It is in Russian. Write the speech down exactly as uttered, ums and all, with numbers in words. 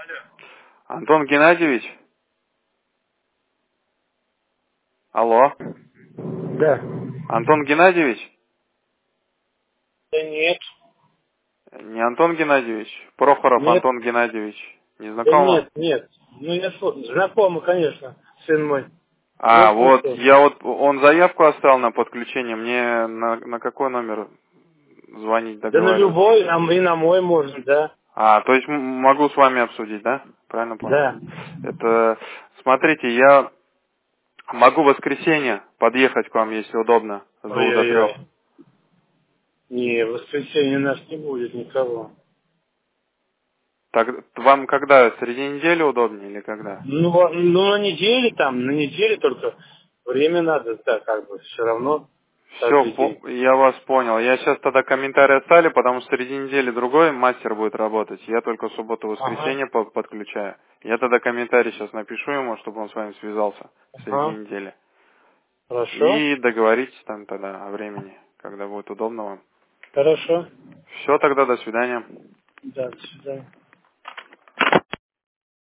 Антон Геннадьевич? Алло? Да. Антон Геннадьевич? Да нет. Не Антон Геннадьевич? Прохоров Нет. Антон Геннадьевич. Не Да знаком вам? нет, нет. Ну я слу- знакомый, конечно, сын мой. А, Вот ну вот, что. я вот, он заявку оставил на подключение, мне на, на какой номер звонить, Да на договариваться? любой, а и на мой можно, да. А, то есть м- могу с вами обсудить, да? Правильно понял? Да. Это, смотрите, я могу в воскресенье подъехать к вам, если удобно, с двух до трех. Ой-ой-ой. Не, в воскресенье у нас не будет никого. Так, вам когда, среди недели удобнее или когда? Ну, во- ну на неделе там, на неделе только время надо, да, как бы, все равно каждый день. Все, я вас понял. Я сейчас тогда комментарий оставлю, потому что среди недели другой мастер будет работать. Я только Ага, субботу-воскресенье по- подключаю. Я тогда комментарий сейчас напишу ему, чтобы он с вами связался среди ага. недели. Хорошо, И договоритесь там тогда о времени, когда будет удобно вам. хорошо. Все, тогда до свидания. Да, до свидания.